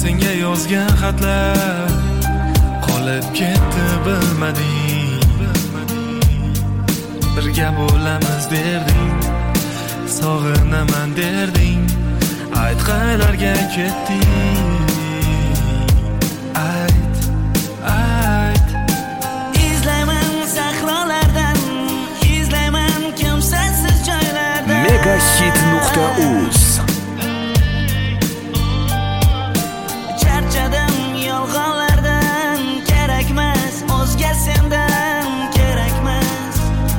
senga yozgan xatlar qolib ketdi bilmading. Birga bo'lamiz derding, sog'inaman derding, ayt qaylarga ketding? Ayt, ayt. Izlayman sahrolardan, izlayman kimsasiz joylardan. Megahit.uz. Charchadim yolg'onlardan, kerakmas o'zga sendan, kerakmas.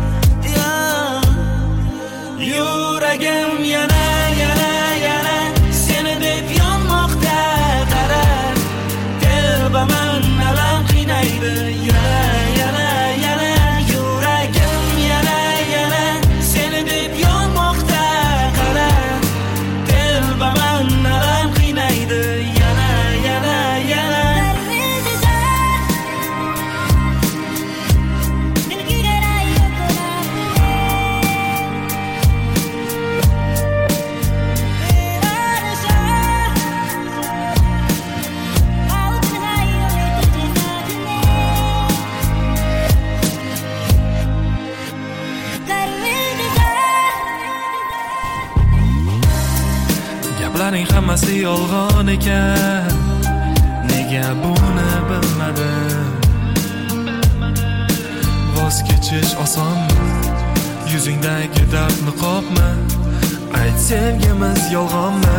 Yuragim yana seni deb yonmoqda. Qarab telbaman, alam qiynaydi. Yana yuragim yana seni deb yonmoqda. Qarab telbaman, alam qiynaydi. Yana Gaplaring hammasi yolg'on ekan, nega buni bilmadim? Voz kechish osonmi? Yuzingdagi dard niqobmi? Ayt, sevgimiz yolg'onmi?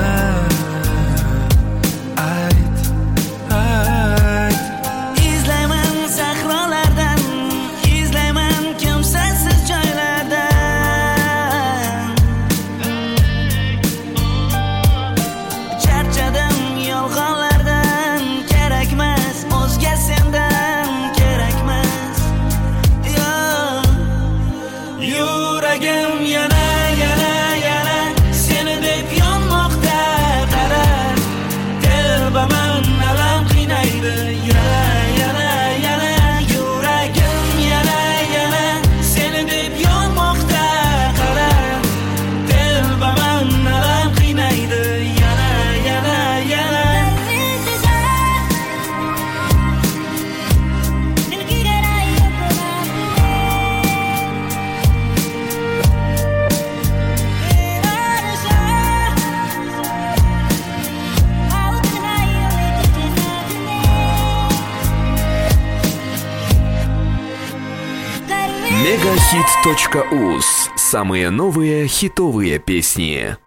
Ayt, ayt. izlayman sahrolardan, izlayman kimsasiz joylardan. Charchadim yolg'onlardan, kerakmas o'zga sendan, kerakmas. Yuragim yana seni deb yonmoqda. Qarab telbaman, alam qiynaydi. Yana yuragim yana seni deb yonmoqda. Qarab telbaman, alam qiynaydi. Yana Megahit.uz. Самые новые хитовые песни.